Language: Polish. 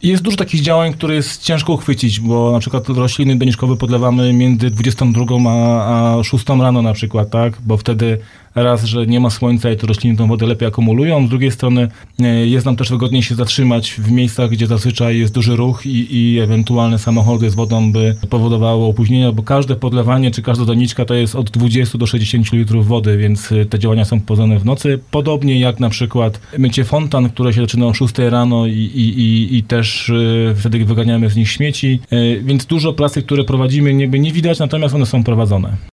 Jest dużo takich działań, które jest ciężko uchwycić, bo na przykład rośliny doniczkowe podlewamy między 22 a 6 rano na przykład, tak? Bo wtedy raz, że nie ma słońca i te rośliny tą wodę lepiej akumulują, z drugiej strony jest nam też wygodniej się zatrzymać w miejscach, gdzie zazwyczaj jest duży ruch i ewentualne samochody z wodą by powodowało opóźnienia, bo każde podlewanie czy każda doniczka to jest od 20 do 60 litrów wody, więc te działania są prowadzone w nocy. Podobnie jak na przykład mycie fontan, które się zaczyna o 6 rano i też wtedy wyganiamy z nich śmieci, więc dużo pracy, które prowadzimy nie widać, natomiast one są prowadzone.